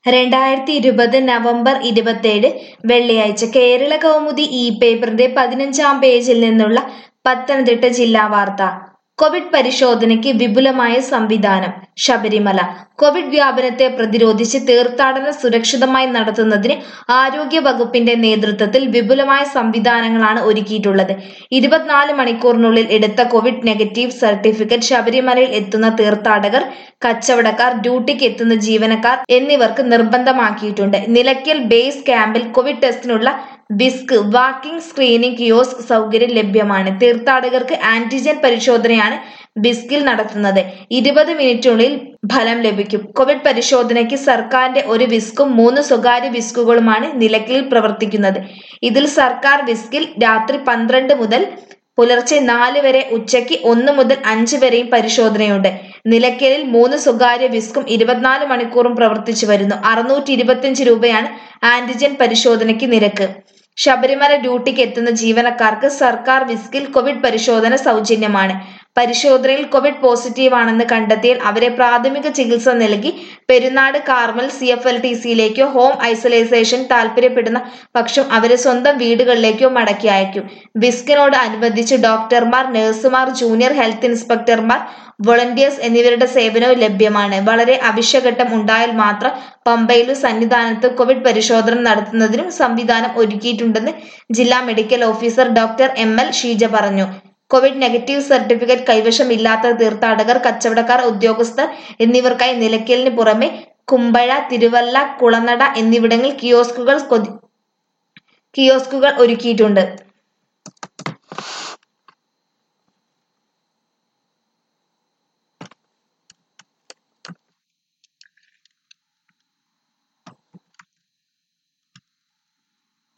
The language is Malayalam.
2020 നവംബർ 27 വെള്ളിയാഴ്ച കേരള കൗമുദി പേപ്പറിന്റെ 15-ാം പേജിൽ നിന്നുള്ള പത്തനംതിട്ട ജില്ലാ വാർത്ത. കോവിഡ് പരിശോധനയ്ക്ക് വിപുലമായ സംവിധാനം. ശബരിമല കോവിഡ് വ്യാപനത്തെ പ്രതിരോധിച്ച് തീർത്ഥാടനം സുരക്ഷിതമായി നടത്തുന്നതിന് ആരോഗ്യ വകുപ്പിന്റെ നേതൃത്വത്തിൽ വിപുലമായ സംവിധാനങ്ങളാണ് ഒരുക്കിയിട്ടുള്ളത്. 24 മണിക്കൂറിനുള്ളിൽ എടുത്ത കോവിഡ് നെഗറ്റീവ് സർട്ടിഫിക്കറ്റ് ശബരിമലയിൽ എത്തുന്ന തീർത്ഥാടകർ, കച്ചവടക്കാർ, ഡ്യൂട്ടിക്ക് എത്തുന്ന ജീവനക്കാർ എന്നിവർക്ക് നിർബന്ധമാക്കിയിട്ടുണ്ട്. നിലയ്ക്കൽ ബേസ് ക്യാമ്പിൽ കോവിഡ് ടെസ്റ്റിനുള്ള ബിസ്ക് വാക്കിംഗ് സ്ക്രീനിംഗ് കിയോസ്ക് സൗകര്യം ലഭ്യമാണ്. തീർത്ഥാടകർക്ക് ആന്റിജൻ പരിശോധനയാണ് ബിസ്കിൽ നടത്തുന്നത്. 20 മിനിറ്റിനുള്ളിൽ ഫലം ലഭിക്കും. കോവിഡ് പരിശോധനയ്ക്ക് സർക്കാരിന്റെ ഒരു ബിസ്കും 3 സ്വകാര്യ ബിസ്കുകളുമാണ് നിലയ്ക്കലിൽ പ്രവർത്തിക്കുന്നത്. ഇതിൽ സർക്കാർ ബിസ്കിൽ രാത്രി 12 മുതൽ പുലർച്ചെ 4 വരെ, ഉച്ചയ്ക്ക് 1 മുതൽ 5 വരെയും പരിശോധനയുണ്ട്. നിലയ്ക്കലിൽ 3 സ്വകാര്യ ബിസ്കും 24 മണിക്കൂറും പ്രവർത്തിച്ചു വരുന്നു. 625 രൂപയാണ് ആന്റിജൻ പരിശോധനയ്ക്ക് നിരക്ക്. ശബരിമല ഡ്യൂട്ടിക്ക് എത്തുന്ന ജീവനക്കാർക്ക് സർക്കാർ ബിസ്കിൽ കോവിഡ് പരിശോധന സൗജന്യമാണ്. പരിശോധനയിൽ കോവിഡ് പോസിറ്റീവ് ആണെന്ന് കണ്ടെത്തിയാൽ അവരെ പ്രാഥമിക ചികിത്സ നൽകി പെരുന്നാട് കാർമൽ CFLTCയിലേക്കോ ഹോം ഐസൊലേഷൻ താൽപര്യപ്പെടുന്ന പക്ഷം അവരെ സ്വന്തം വീടുകളിലേക്കോ മടക്കി അയക്കും. ബിസ്കിനോട് അനുബന്ധിച്ച് ഡോക്ടർമാർ, നഴ്സുമാർ, ജൂനിയർ ഹെൽത്ത് ഇൻസ്പെക്ടർമാർ, വോളണ്ടിയേഴ്സ് എന്നിവരുടെ സേവനവും ലഭ്യമാണ്. വളരെ അവശ്യഘട്ടം ഉണ്ടായാൽ മാത്രം പമ്പയിലും സന്നിധാനത്തും കോവിഡ് പരിശോധന നടത്തുന്നതിനും സംവിധാനം ഒരുക്കിയിട്ടുണ്ടെന്ന് ജില്ലാ medical officer doctor ML Sheeja പറഞ്ഞു. കോവിഡ് നെഗറ്റീവ് സർട്ടിഫിക്കറ്റ് കൈവശമില്ലാത്ത തീർത്ഥാടകർ, കച്ചവടക്കാർ, ഉദ്യോഗസ്ഥർ എന്നിവർക്കായി നിലയ്ക്കലിന് പുറമെ കുമ്പഴ, തിരുവല്ല, കുളനട എന്നിവിടങ്ങളിൽ കിയോസ്കുകൾ ഒരുക്കിയിട്ടുണ്ട്.